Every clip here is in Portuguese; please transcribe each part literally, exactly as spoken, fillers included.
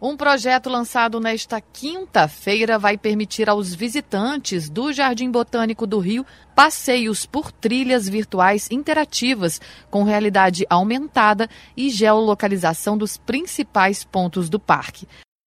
Um projeto lançado nesta quinta-feira vai permitir aos visitantes do Jardim Botânico do Rio passeios por trilhas virtuais interativas com realidade aumentada e geolocalização dos principais pontos do parque.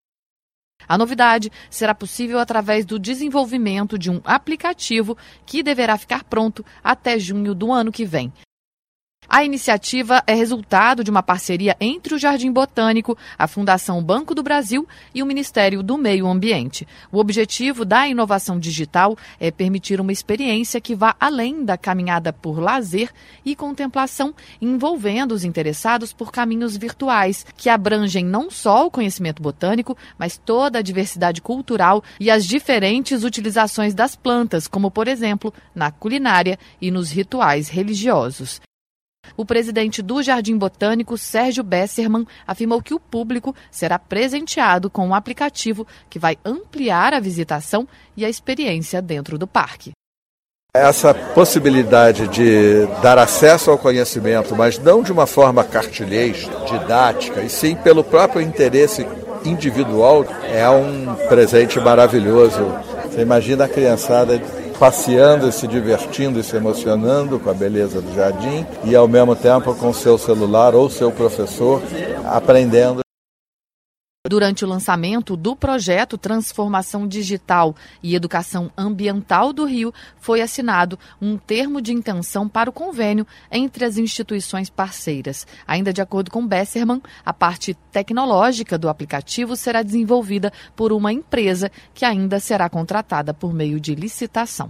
A novidade será possível através do desenvolvimento de um aplicativo que deverá ficar pronto até junho do ano que vem. A iniciativa é resultado de uma parceria entre o Jardim Botânico, a Fundação Banco do Brasil e o Ministério do Meio Ambiente. O objetivo da inovação digital é permitir uma experiência que vá além da caminhada por lazer e contemplação, envolvendo os interessados por caminhos virtuais, que abrangem não só o conhecimento botânico, mas toda a diversidade cultural e as diferentes utilizações das plantas, como, por exemplo, na culinária e nos rituais religiosos. O presidente do Jardim Botânico, Sérgio Besserman, afirmou que o público será presenteado com um aplicativo que vai ampliar a visitação e a experiência dentro do parque. Essa possibilidade de dar acesso ao conhecimento, mas não de uma forma cartilhês, didática, e sim pelo próprio interesse individual, é um presente maravilhoso. Você imagina a criançada passeando, se divertindo e se emocionando com a beleza do jardim e, ao mesmo tempo, com seu celular ou seu professor aprendendo. Durante o lançamento do projeto Transformação Digital e Educação Ambiental do Rio, foi assinado um termo de intenção para o convênio entre as instituições parceiras. Ainda de acordo com Besserman, a parte tecnológica do aplicativo será desenvolvida por uma empresa que ainda será contratada por meio de licitação.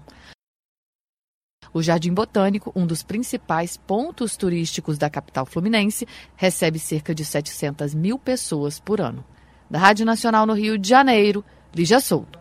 O Jardim Botânico, um dos principais pontos turísticos da capital fluminense, recebe cerca de setecentas mil pessoas por ano. Da Rádio Nacional no Rio de Janeiro, Lígia Souto.